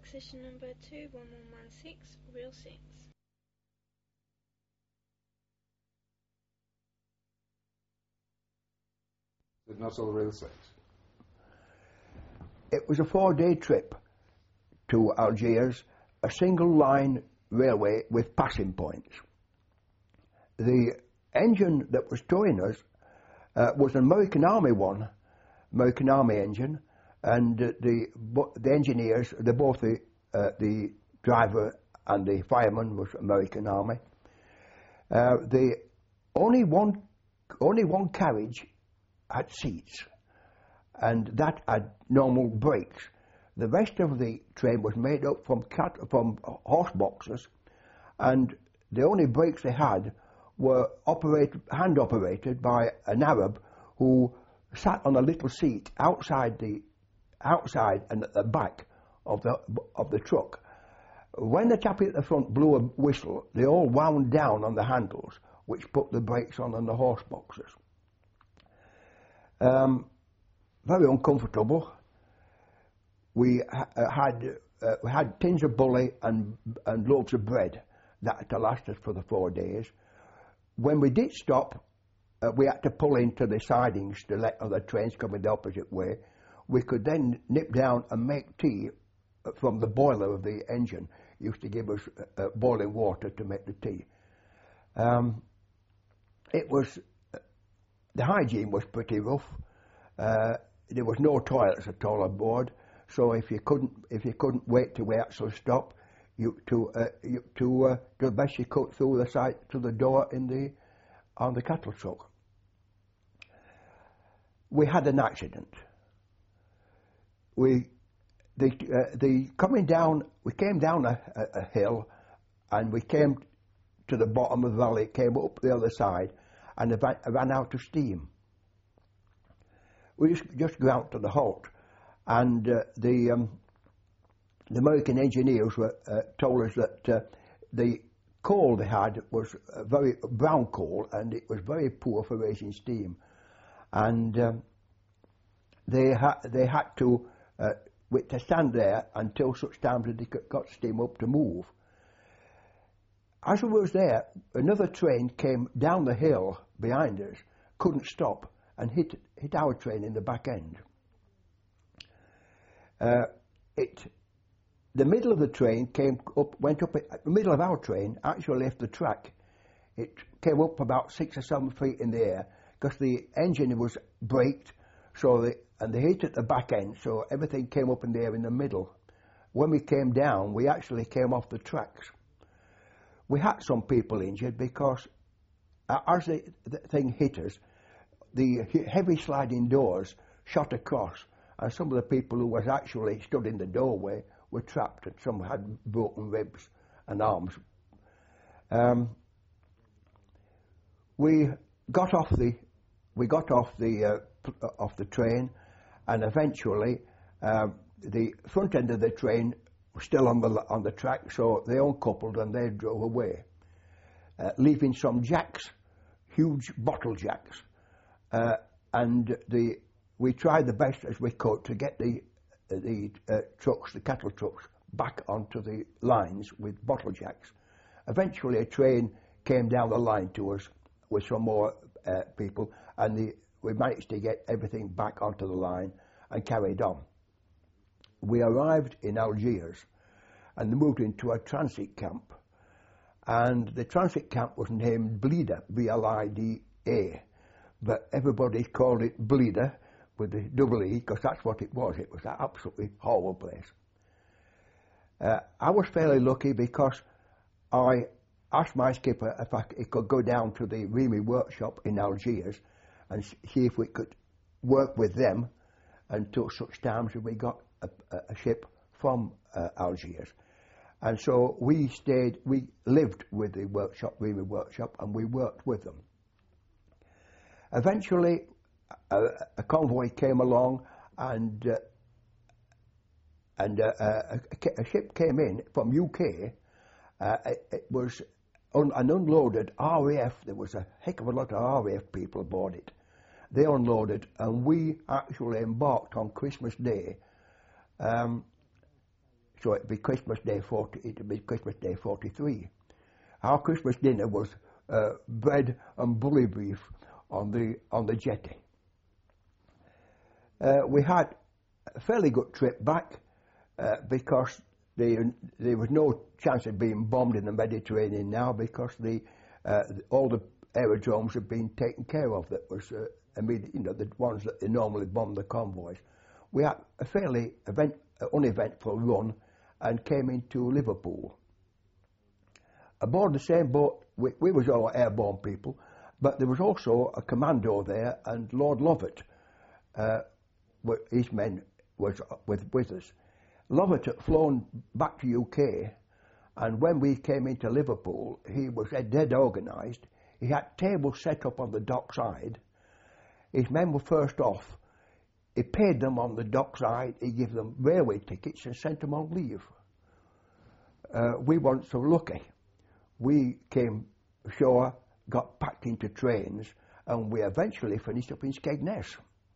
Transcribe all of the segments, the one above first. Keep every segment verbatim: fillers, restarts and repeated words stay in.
Accession number two one one one six, real six. Not all real six. It was a four-day trip to Algiers, a single line railway with passing points. The engine that was towing us uh, was an American Army one, American Army engine, and uh, the the engineers, the both the uh, the driver and the fireman was American Army. Uh, the only one only one carriage had seats, and that had normal brakes. The rest of the train was made up from cat from horse boxes, and the only brakes they had were operated, hand operated by an Arab who sat on a little seat outside the outside and at the back of the of the truck. When the chappie at the front blew a whistle, they all wound down on the handles, which put the brakes on on the horse boxes. Um, very uncomfortable. We ha had uh, we had tins of bully and and loaves of bread that had to last us for the four days. When we did stop, uh, we had to pull into the sidings to let other trains come in the opposite way. We could then nip down and make tea from the boiler of the engine. It used to give us uh, boiling water to make the tea. Um, it was the hygiene was pretty rough. Uh, there was no toilets at all on board, so if you couldn't if you couldn't wait till we actually stop, you to uh, you to uh, do the best you could through the side to the door in the on the cattle truck. We had an accident. We the uh, the coming down we came down a, a, a hill, and we came to the bottom of the valley. Came up the other side, and it ran, it ran out of steam. We just just go out to the halt, and uh, the um, the American engineers were uh, told us that uh, the coal they had was a very brown coal, and it was very poor for raising steam, and um, they had they had to uh, to stand there until such time that they got steam up to move. As we was there, another train came down the hill behind us, couldn't stop, and hit hit our train in the back end. Uh, it, the middle of the train came up, went up at the middle of our train, actually left the track. It came up about six or seven feet in the air because the engine was braked, so the and they hit at the back end, so everything came up in the air in the middle. When we came down, we actually came off the tracks. We had some people injured because as the, the thing hit us, the heavy sliding doors shot across, and some of the people who was actually stood in the doorway were trapped, and some had broken ribs and arms. Um, we got off the we got off the uh, off the train, and eventually uh, the front end of the train was still on the on the track, so they uncoupled and they drove away, uh, leaving some jacks, huge bottle jacks. Uh, and the we tried the best as we could to get the the uh, trucks, the cattle trucks, back onto the lines with bottle jacks. Eventually, a train came down the line to us with some more uh, people, and the, we managed to get everything back onto the line and carried on. We arrived in Algiers and moved into a transit camp, and the transit camp was named Blida, B L I D A. But everybody called it Blida with the double E because that's what it was. It was an absolutely horrible place. Uh, I was fairly lucky because I asked my skipper if I he could go down to the Remy workshop in Algiers and see if we could work with them until such times as we got a, a ship from uh, Algiers. And so we stayed, we lived with the workshop, Remy workshop, and we worked with them. Eventually, a, a convoy came along, and uh, and uh, a, a ship came in from U K. Uh, it, it was un, an unloaded R A F. There was a heck of a lot of R A F people aboard it. They unloaded, and we actually embarked on Christmas Day, um, so it'd be Christmas Day forty. It'd be Christmas Day forty-three. Our Christmas dinner was uh, bread and bully beef on the on the jetty. Uh, we had a fairly good trip back uh, because the, there was no chance of being bombed in the Mediterranean now because the uh, all the aerodromes had been taken care of. That was uh, immediate, you know, the ones that they normally bomb the convoys. We had a fairly event, uh, uneventful run and came into Liverpool. Aboard the same boat, we, we was all airborne people, but there was also a commando there, and Lord Lovat, uh, his men was with, with us. Lovat had flown back to U K, and when we came into Liverpool, he was dead organised. He had tables set up on the dockside. His men were first off. He paid them on the dockside. He gave them railway tickets and sent them on leave. Uh, we weren't so lucky. We came ashore, got packed into trains, and we eventually finished up in Skegness.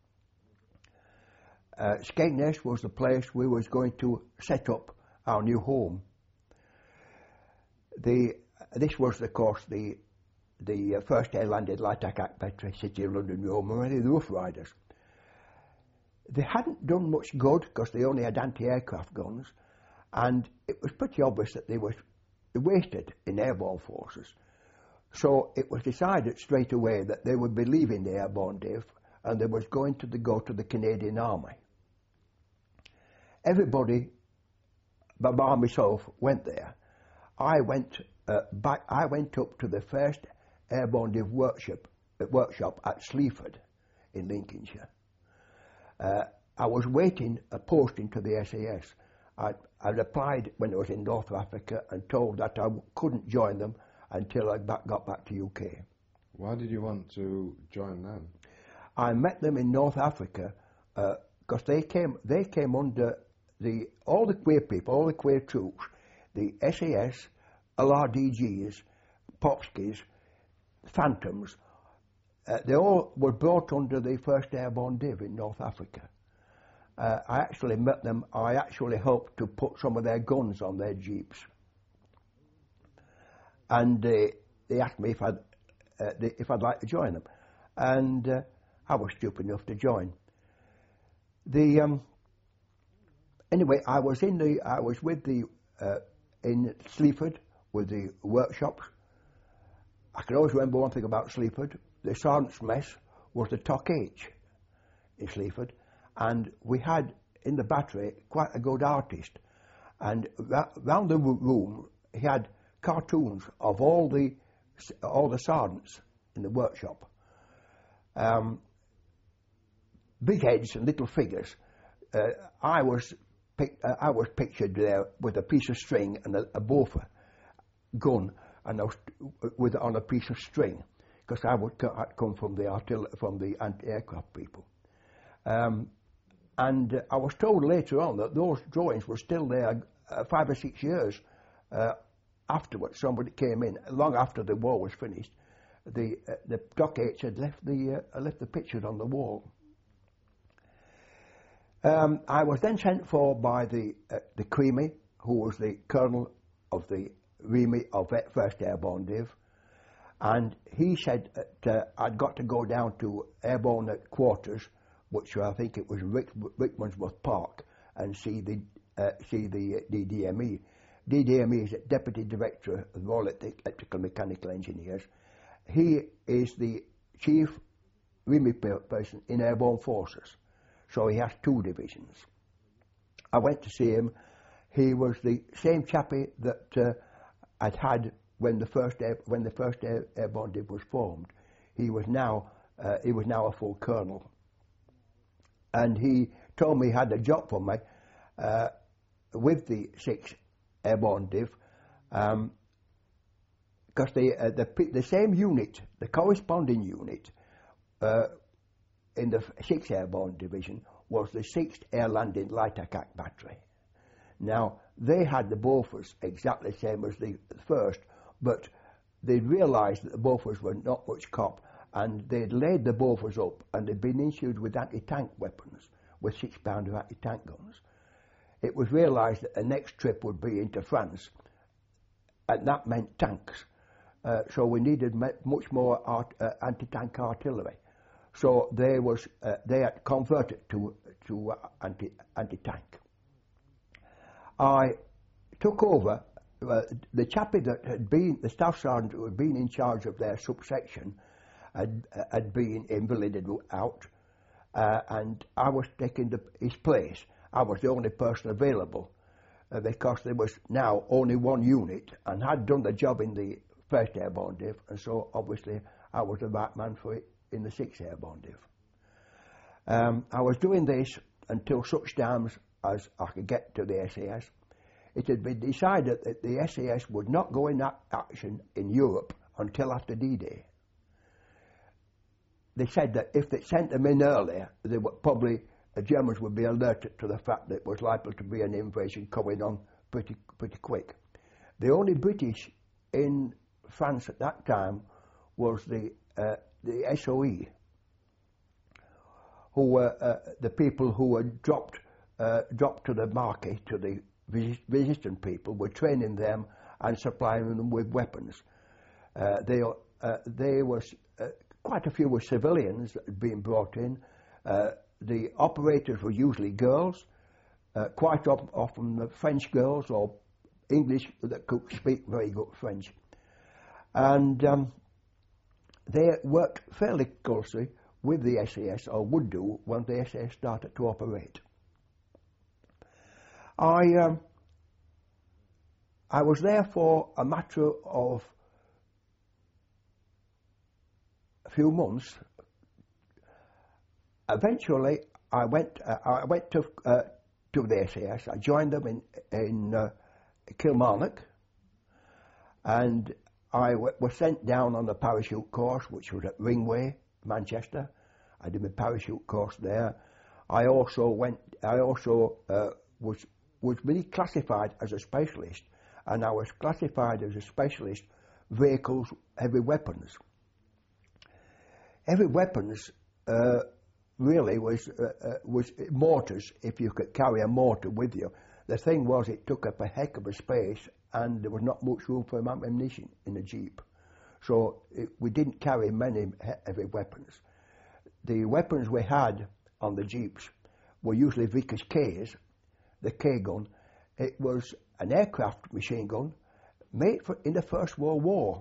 Uh, Skegness was the place we was going to set up our new home. The this was, of course, the the first air-landed light attack battery, City of London, Rome, and the Rough Riders. They hadn't done much good because they only had anti-aircraft guns, and it was pretty obvious that they were wasted in airborne forces. So it was decided straight away that they would be leaving the airborne div and they was going to the, go to the Canadian Army. Everybody, but by myself, went there. I went uh, back. I went up to the first airborne div workshop, uh, workshop at Sleaford in Lincolnshire. Uh, I was waiting a posting to the S A S. I, I applied when I was in North Africa and told that I couldn't join them until I back, got back to U K. Why did you want to join them? I met them in North Africa because uh, they came they came under the all the queer people, all the queer troops, the S A S, L R D Gs, Popskis, Phantoms. Uh, they all were brought under the first Airborne Div in North Africa. Uh, I actually met them. I actually helped to put some of their guns on their jeeps. And uh, they asked me if I'd, uh, if I'd like to join them. And uh, I was stupid enough to join. The um, Anyway, I was in the, I was with the, uh, in Sleaford with the workshops. I can always remember one thing about Sleaford. The sergeant's mess was the Toc H in Sleaford. And we had in the battery quite a good artist, and ra- round the room he had cartoons of all the all the sergeants in the workshop, um, big heads and little figures. Uh, I was pic- uh, I was pictured there with a piece of string and a, a Bofor gun, and I was with on a piece of string because I would co- I'd come from the artiller from the anti-aircraft people. Um, And uh, I was told later on that those drawings were still there uh, five or six years uh, afterwards. Somebody came in long after the war was finished. The uh, the Toc H had left the uh, left the pictures on the wall. Um, I was then sent for by the uh, the Creamy, who was the colonel of the R E M I of First Airborne Div, and he said that uh, I'd got to go down to airborne quarters, which I think it was Rick, Rickmansworth Park, and see the uh, see the uh, D D M E. D D M E is the Deputy Director of the Royal Electrical Mechanical Engineers. He is the chief R E M I person in airborne forces, so he has two divisions. I went to see him. He was the same chappie that uh, I'd had when the first air, when the first air, airborne div was formed. He was now uh, he was now a full colonel. And he told me he had a job for me uh, with the sixth Airborne Div, because um, the, uh, the the same unit, the corresponding unit uh, in the sixth Airborne Division was the sixth Air Landing Light Attack Battery. Now, they had the Bofors exactly the same as the first, but they realised that the Bofors were not much cop, and they'd laid the Bofors up and they'd been issued with anti-tank weapons, with six pounder anti-tank guns. it was realised that the next trip would be into France, and that meant tanks. Uh, so we needed much more art, uh, anti-tank artillery. So they was uh, they had converted to to uh, anti anti-tank. I took over. Uh, the chappie that had been the staff sergeant who had been in charge of their subsection had uh, had been invalided out, uh, and I was taking the, his place. I was the only person available uh, because there was now only one unit and had done the job in the first Airborne Div, and so obviously I was the right man for it in the sixth Airborne Div. Um, I was doing this until such times as I could get to the S A S. It had been decided that the S A S would not go in action in Europe until after D-Day. They said that if they sent them in earlier, they would probably the Germans would be alerted to the fact that it was likely to be an invasion coming on pretty pretty quick. The only British in France at that time was the uh, the S O E, who were uh, the people who had dropped uh, dropped to the market to the resistant people, were training them and supplying them with weapons. Uh, they uh, they was uh, quite a few were civilians that had been brought in. Uh, the operators were usually girls, uh, quite op- often the French girls or English that could speak very good French, and um, they worked fairly closely with the S A S, or would do when the S A S started to operate. I um, I was there for a matter of a few months. Eventually, I went uh, I went to uh, to the S A S. I joined them in in uh, Kilmarnock, and I w- was sent down on the parachute course, which was at Ringway, Manchester. I did my parachute course there. I also went. I also uh, was was really classified as a specialist, and I was classified as a specialist vehicles, heavy weapons. Heavy weapons uh, really was uh, uh, was mortars. If you could carry a mortar with you, the thing was it took up a heck of a space, and there was not much room for ammunition in a jeep, so it, we didn't carry many heavy weapons. The weapons we had on the jeeps were usually Vickers K's. The K gun, it was an aircraft machine gun made for, in the First World War.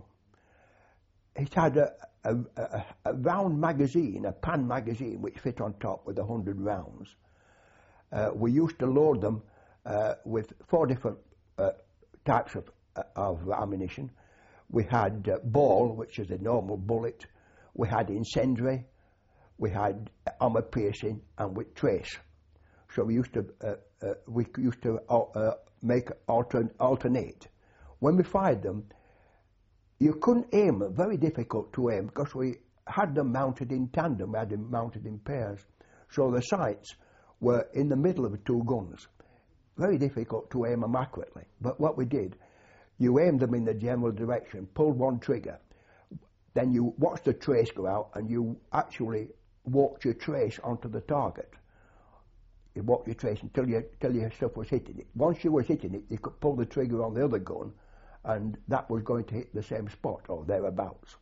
It had a, a, a, a round magazine, a pan magazine, which fit on top with a hundred rounds. Uh, we used to load them uh, with four different uh, types of, uh, of ammunition. We had uh, ball, which is a normal bullet. We had incendiary. We had armor piercing, and with trace. So we used to uh, uh, we used to uh, make altern- alternate. When we fired them, you couldn't aim. Very difficult to aim because we had them mounted in tandem. We had them mounted in pairs. So the sights were in the middle of the two guns. Very difficult to aim them accurately. But what we did, you aimed them in the general direction, pulled one trigger, then you watched the trace go out, and you actually walked your trace onto the target. You walked your trace until you, until your stuff was hitting it. Once you was hitting it, you could pull the trigger on the other gun, and that was going to hit the same spot or thereabouts.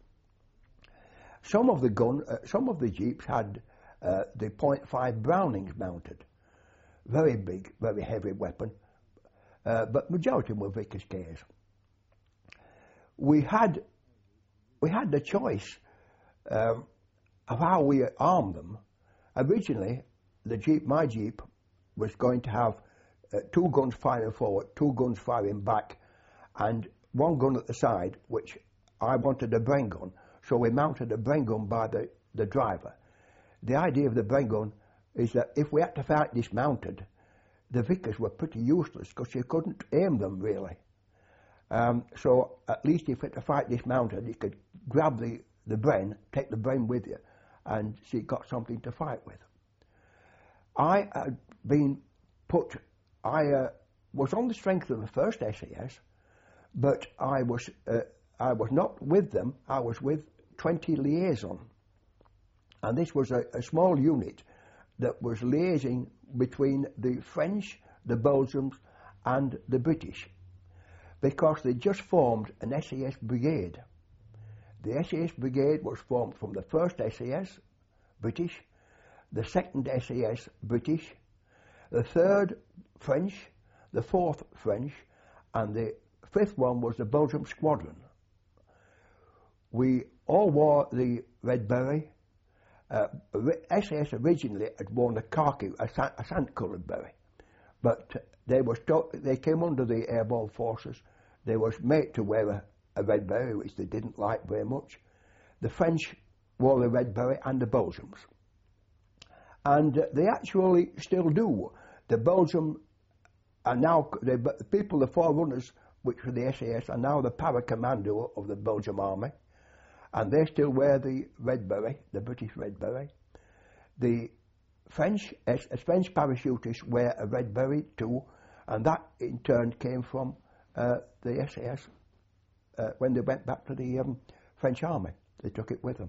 Some of the gun, uh, some of the jeeps had uh, the point five Brownings mounted, very big, very heavy weapon, uh, but majority were Vickers K's. We had we had the choice um, of how we armed them. Originally, the jeep, my jeep, was going to have uh, two guns firing forward, two guns firing back, and one gun at the side, which I wanted a Bren gun. So we mounted a Bren gun by the, the driver. The idea of the Bren gun is that if we had to fight dismounted, the Vickers were pretty useless because you couldn't aim them really. Um, so at least if you had to fight dismounted, you could grab the, the Bren, take the Bren with you, and so you got something to fight with. I had been put, I uh, was on the strength of the first S A S, but I was uh, I was not with them, I was with twenty liaison. And this was a, a small unit that was liaising between the French the Belgians and the British, because they just formed an S A S brigade. The S A S brigade was formed from the first S A S, British, the second S A S, British, the third, French, the fourth, French, and the fifth one was the Belgium squadron. We all wore the red beret. Uh, S A S originally had worn a khaki, a, sa- a sand-coloured beret, but they was to- they came under the airborne forces. They was made to wear a, a red beret, which they didn't like very much. The French wore the red beret and the Belgians, and uh, they actually still do. The Belgium are now the people, the forerunners, which were the S A S, are now the para-commando of the Belgium army. And they still wear the red beret, the British red beret. The French, as, as French parachutists wear a red beret too, and that in turn came from uh, the S A S uh, when they went back to the um, French army. They took it with them.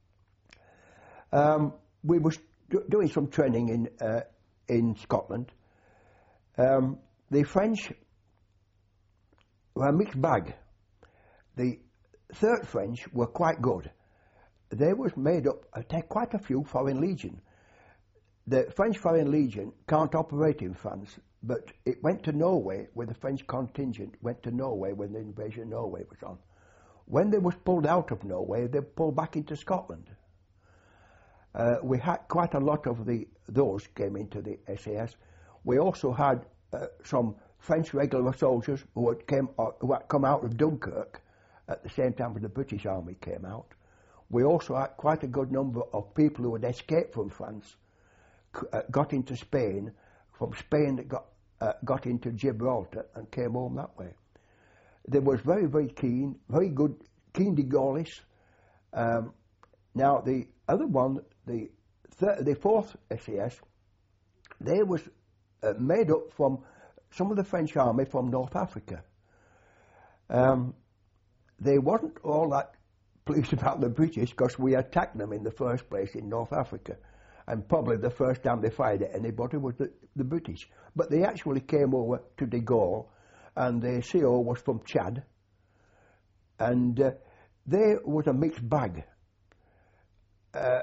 Um, we were do- doing some training in uh, in Scotland. Um, the French were a mixed bag. The third French were quite good. They was made up of quite a few Foreign Legion. The French Foreign Legion can't operate in France, but it went to Norway with the French contingent, went to Norway when the invasion of Norway was on. When they was pulled out of Norway, they pulled back into Scotland. Uh, we had quite a lot of the those came into the S A S. We also had uh, some French regular soldiers who had, came, uh, who had come out of Dunkirk at the same time as the British Army came out. We also had quite a good number of people who had escaped from France, uh, got into Spain, from Spain got, uh, got into Gibraltar and came home that way. They was very, very keen, very good, keen de Gaullists. Um, now the other one, the third, the fourth S A S, they was uh, made up from some of the French army from North Africa. Um, They wasn't all that pleased about the British because we attacked them in the first place in North Africa, and probably the first time they fired at anybody was the, the British. But they actually came over to de Gaulle, and the C O was from Chad, and uh, they was a mixed bag. Uh,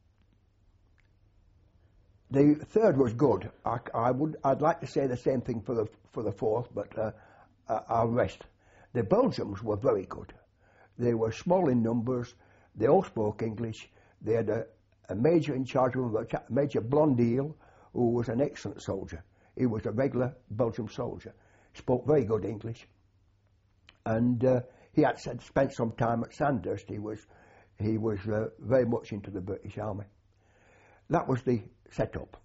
the third was good. I, I would, I'd like to say the same thing for the for the fourth, but uh, I'll rest. The Belgians were very good. They were small in numbers. They all spoke English. They had a, a major in charge of them, Major Blondel, who was an excellent soldier. He was a regular Belgian soldier. Spoke very good English. And uh, he had spent some time at Sandhurst. He was, he was uh, very much into the British Army. That was the setup.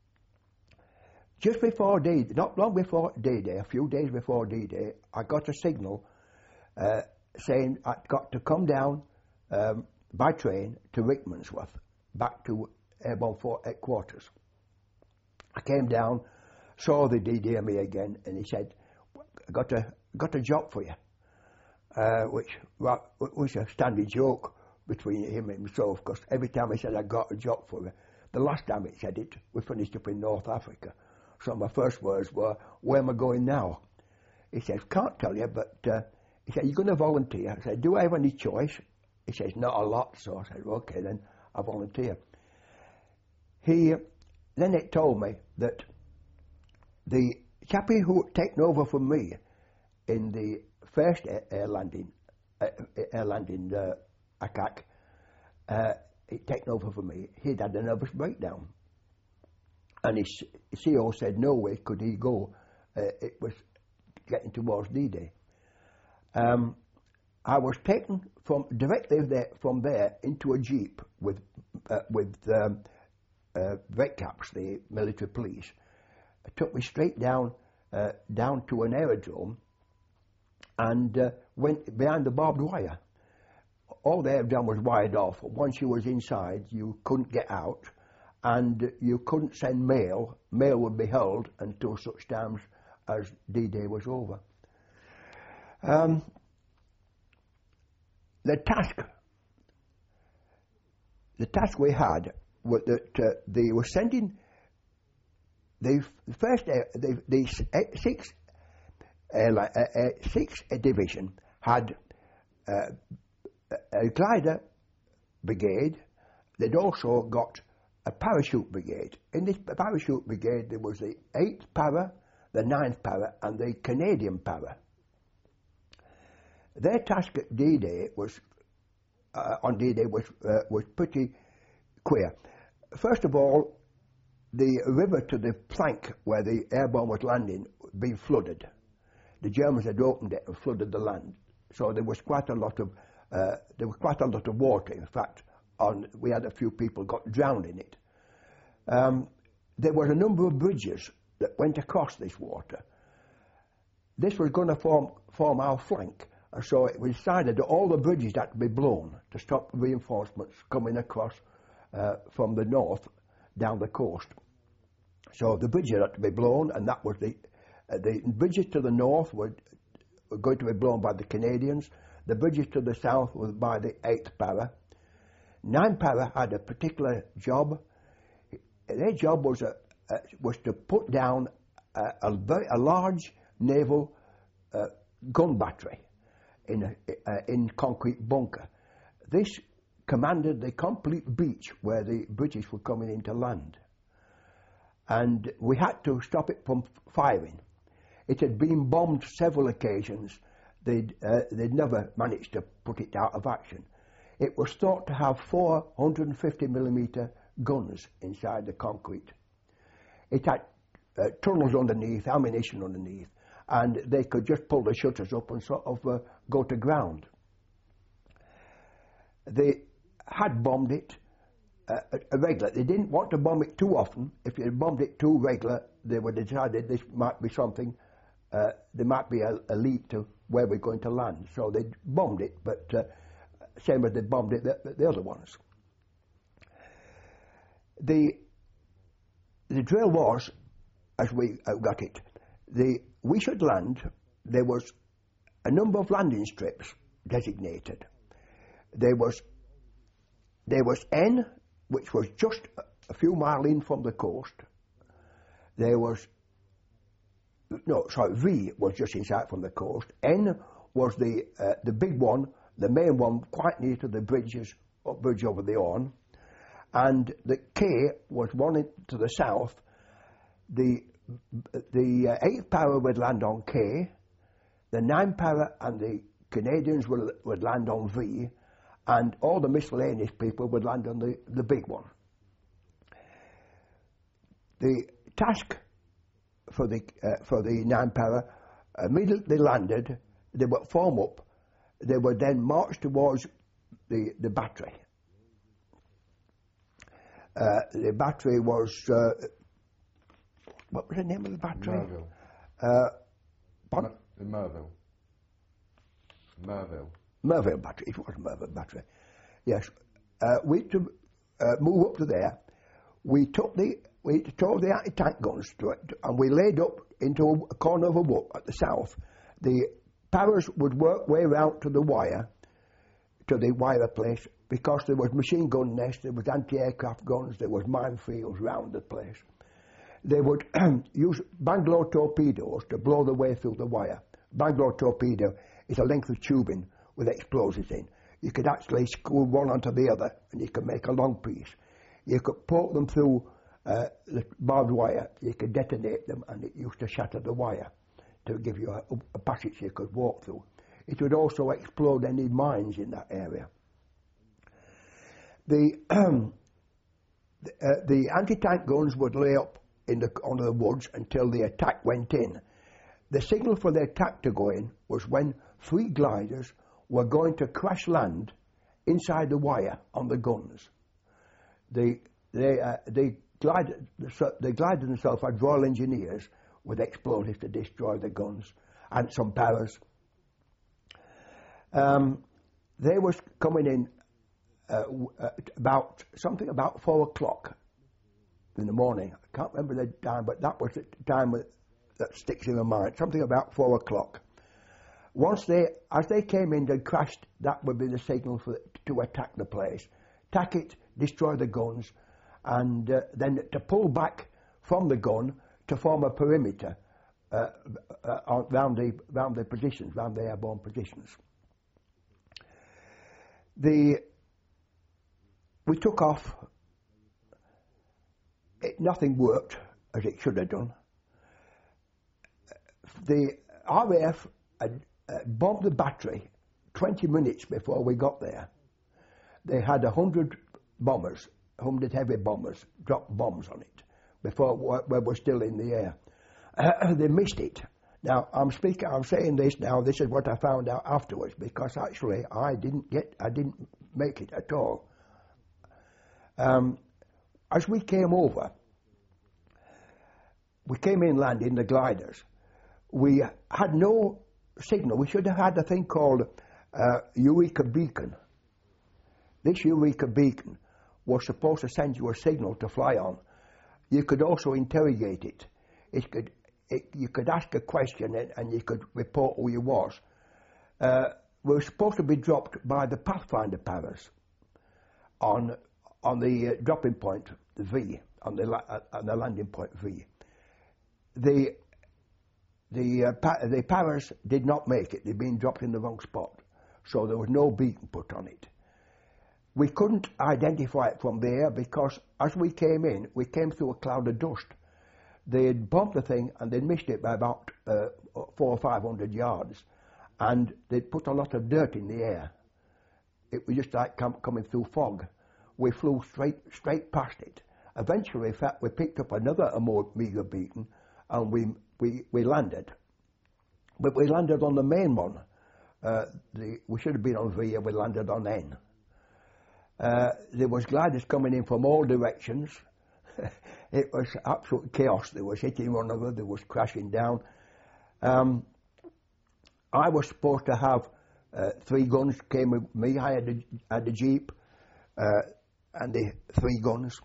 Just before D, not long before D-Day, a few days before D-Day, I got a signal uh, saying I'd got to come down um, by train to Rickmansworth, back to Airborne Fort headquarters. I came down, saw the D D M E again, and he said, "I got a got a job for you," uh, which well, was a standing joke between him and himself, because every time he said I got a job for you, the last time he said it, we finished up in North Africa. So my first words were, "Where am I going now?" He says, "Can't tell you, but uh, he said, you're going to volunteer." I said, "Do I have any choice?" He says, "Not a lot." So I said, "Okay, then I volunteer." He then it told me that the chappie who had taken over from me in the first air, air landing, uh, air landing uh, attack, uh, he'd taken over from me. He'd had a nervous breakdown. And his C O said no way could he go. Uh, it was getting towards D-Day. Um, I was taken from directly there, from there into a jeep with uh, with um, uh, red caps, the military police. It took me straight down uh, down to an aerodrome and uh, went behind the barbed wire. All the aerodrome was wired off. Once you was inside, you couldn't get out. And you couldn't send mail. Mail would be held until such times as D-Day was over. Um, the task, the task we had was that uh, they were sending the first, uh, the, the sixth, uh, uh, uh, sixth division had uh, a glider brigade. They'd also got a parachute brigade. In this parachute brigade, there was the eighth Para, the ninth Para, and the Canadian Para. Their task at D-Day was, uh, on D-Day was uh, was pretty queer. First of all, the river to the flank where the airborne was landing had been flooded. The Germans had opened it and flooded the land, so there was quite a lot of uh, there was quite a lot of water. In fact, on we had a few people got drowned in it. Um, there was a number of bridges that went across this water. This was going to form form our flank, and so it was decided that all the bridges had to be blown to stop reinforcements coming across uh, from the north down the coast. So the bridges had to be blown, and that was the uh, the bridges to the north were, were going to be blown by the Canadians. The bridges to the south were by the eighth Para. Ninth Para had a particular job. Their job was a, uh, was to put down a, a, very, a large naval uh, gun battery in a, uh, in concrete bunker. This commanded the complete beach where the British were coming in to land, and we had to stop it from firing. It had been bombed several occasions. They'd, uh, they'd never managed to put it out of action. It was thought to have four one hundred fifty millimeter guns inside the concrete. It had uh, tunnels underneath, ammunition underneath, and they could just pull the shutters up and sort of uh, go to ground. They had bombed it uh, regular. They didn't want to bomb it too often. If you bombed it too regular, they would have decided this might be something, uh, there might be a, a lead to where we're going to land. So they bombed it, but uh, same as they bombed it, the, the other ones. The, the drill was, as we uh, got it, the, we should land. There was a number of landing strips designated. There was there was N, which was just a few miles in from the coast. There was no, sorry, V was just inside from the coast. N was the uh, the big one, the main one, quite near to the bridges, bridge over the Orne, and the K was one in, to the south. The the uh, eighth Para would land on K, the ninth Para and the Canadians would, would land on V, and all the miscellaneous people would land on the, the big one. The task for the uh, for the ninth Para, immediately landed, they would form up. They would then march towards the the battery. Uh, the battery was uh, what was the name of the battery? Merville. Uh, Mer- Merville. Merville. Merville battery. It was Merville battery. Yes. Uh, we to uh, move up to there. We took the we towed the anti-tank guns to it, and we laid up into a corner of a wood at the south. The Paras would work way round to the wire, to the wire place, because there was machine gun nests, there was anti-aircraft guns, there was minefields round the place. They would use Bangalore torpedoes to blow their way through the wire. Bangalore torpedo is a length of tubing with explosives in. You could actually screw one onto the other, and you could make a long piece. You could poke them through uh, the barbed wire, you could detonate them, and it used to shatter the wire to give you a, a passage you could walk through. It would also explode any mines in that area. The, um, the, uh, the anti-tank guns would lay up in the, on the woods until the attack went in. The signal for the attack to go in was when three gliders were going to crash land inside the wire on the guns. They, they, uh, they, glided, they glided themselves as Royal Engineers with explosives to destroy the guns, and some Paras. Um, they was coming in uh, uh, about something about four o'clock in the morning. I can't remember the time, but that was the time that sticks in my mind. Something about four o'clock. Once they, as they came in and crashed, that would be the signal for to attack the place, attack it, destroy the guns, and uh, then to pull back from the gun to form a perimeter uh, uh, around the round the positions, round the airborne positions. The we took off. It, nothing worked as it should have done. The R A F had uh, bombed the battery twenty minutes before we got there. They had a hundred bombers, hundred heavy bombers, drop bombs on it before we were still in the air. Uh, they missed it. Now I'm speaking. I'm saying this now. This is what I found out afterwards, because actually I didn't get. I didn't make it at all. Um, as we came over, we came inland in the gliders. We had no signal. We should have had a thing called uh, Eureka Beacon. This Eureka Beacon was supposed to send you a signal to fly on. You could also interrogate it. It could, it, you could ask a question and, and you could report who you was. Uh, we were supposed to be dropped by the Pathfinder paras on on the uh, dropping point V, on the la- uh, on the landing point V. The the uh, pa- the paras did not make it. They'd been dropped in the wrong spot, so there was no beacon put on it. We couldn't identify it from there because as we came in, we came through a cloud of dust. They'd bombed the thing and they'd missed it by about uh, four or five hundred yards, and they'd put a lot of dirt in the air. It was just like com- coming through fog. We flew straight straight past it. Eventually, in fact, we picked up another Omega beacon, and we we we landed. But we landed on the main one. Uh, the, we should have been on V, and we landed on N. Uh, there was gliders coming in from all directions. It was absolute chaos. There was hitting one another. There was crashing down. Um, I was supposed to have uh, three guns. Came with me. I had a, had a jeep uh, and the three guns.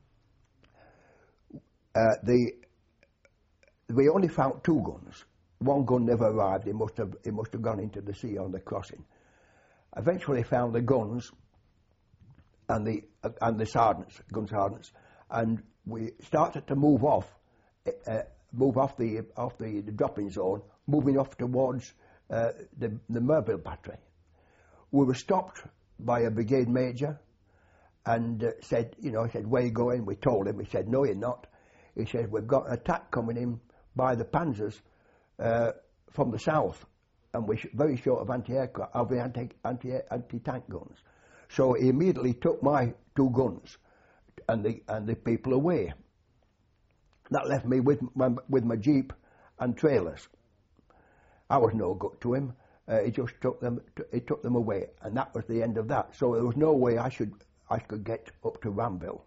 Uh, the we only found two guns. One gun never arrived. It must have it must have gone into the sea on the crossing. Eventually, found the guns and the uh, and the sergeants, gun sergeants, and we started to move off, uh, move off the off the, the dropping zone, moving off towards uh, the the Merville battery. We were stopped by a brigade major, and uh, said, you know, he said, "Where are you going?" We told him. He said, "No, you're not." He said, "We've got an attack coming in by the Panzers uh, from the south, and we're very short of anti-aircraft, of the anti anti anti-tank guns." So he immediately took my two guns and the and the people away. That left me with my with my jeep and trailers. I was no good to him. Uh, he just took them. He took them away, and that was the end of that. So there was no way I should I could get up to Ramville.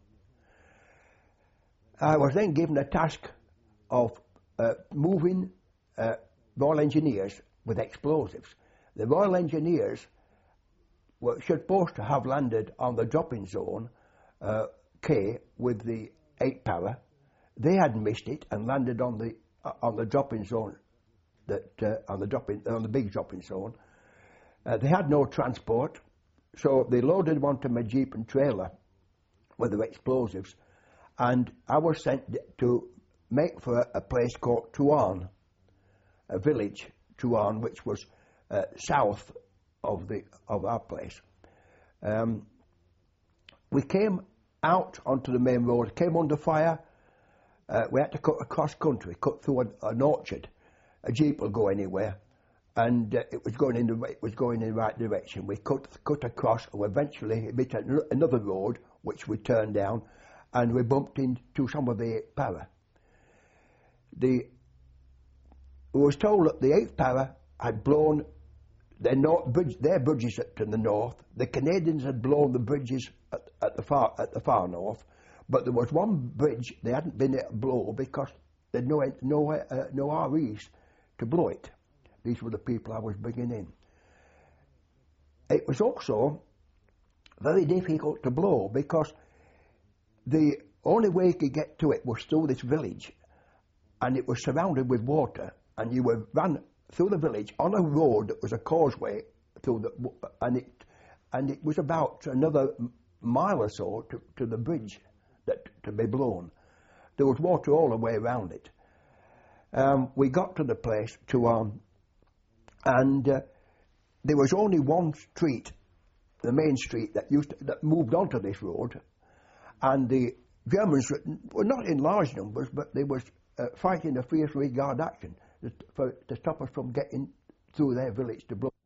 I was then given a task of uh, moving uh, Royal Engineers with explosives. The Royal Engineers were supposed to have landed on the dropping zone uh, K with the eight para. They had missed it and landed on the uh, on the dropping zone that uh, on the dropping on the big dropping zone. Uh, they had no transport, so they loaded onto my jeep and trailer with the explosives, and I was sent to make for a, a place called Tuan, a village, Tuan, which was uh, south of the of our place. Um, we came out onto the main road, came under fire. Uh, we had to cut across country, cut through an, an orchard. A jeep will go anywhere, and uh, it was going in the it was going in the right direction. We cut cut across, and eventually hit another road, which we turned down, and we bumped into some of the eighth para. The we was told that the eighth para had blown their, north, bridge, their bridges to the north. The Canadians had blown the bridges at, at the far at the far north, but there was one bridge they hadn't been able to blow because there had no no uh, no R Es to blow it. These were the people I was bringing in. It was also very difficult to blow because the only way you could get to it was through this village, and it was surrounded with water, and you were ran through the village on a road that was a causeway through the, and it and it was about another mile or so to, to the bridge that to be blown. There was water all the way around it, um, we got to the place, to um, and uh, there was only one street, the main street that used to, that moved onto this road, and the Germans were not in large numbers, but they were uh, fighting a fierce rearguard action to, for, to stop us from getting through their village to blow.